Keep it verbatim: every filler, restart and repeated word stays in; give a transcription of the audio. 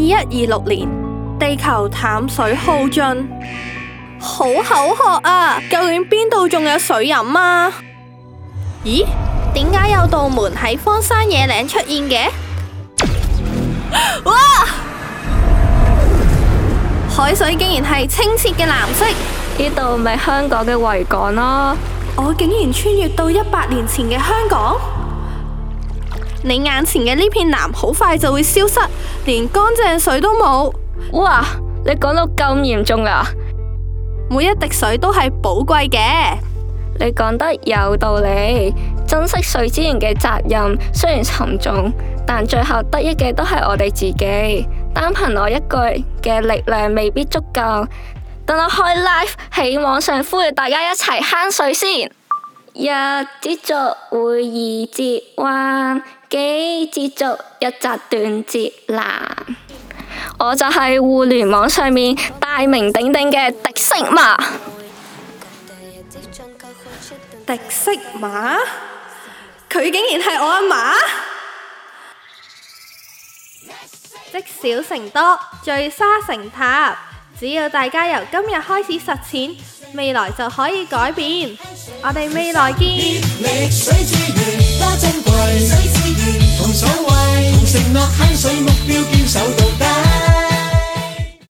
一二六年，地球淡水耗盡，好口渴啊！究竟邊度仲有水飲啊？咦？點解有道門喺荒山野嶺出現嘅？哇！海水竟然係清澈嘅藍色， 呢度咪香港嘅維港咯。 我竟然穿越到一百年前嘅香港。你眼前嘅呢片藍好快就會消失，連乾淨水都冇。 哇！你講到咁嚴重啊？ 每一滴水都係寶貴嘅。 你講得有道理，珍惜水資源嘅責任雖然沉重，但最後得益嘅都係我哋自己。單憑我一句嘅力量未必足夠，等我開 live 喺網上呼籲大家一齊慳水先。一支竹會二節彎，幾支竹一紮斷節難。我就係互聯網上面大名鼎鼎嘅迪色馬。 迪色馬？佢竟然係我阿嫲？積少成多，聚沙成塔。只要大家由今日開始實踐，未來就可以改變。我哋未來見。 水資源多珍貴，水資源同所謂，同承諾慳水目標堅守到底。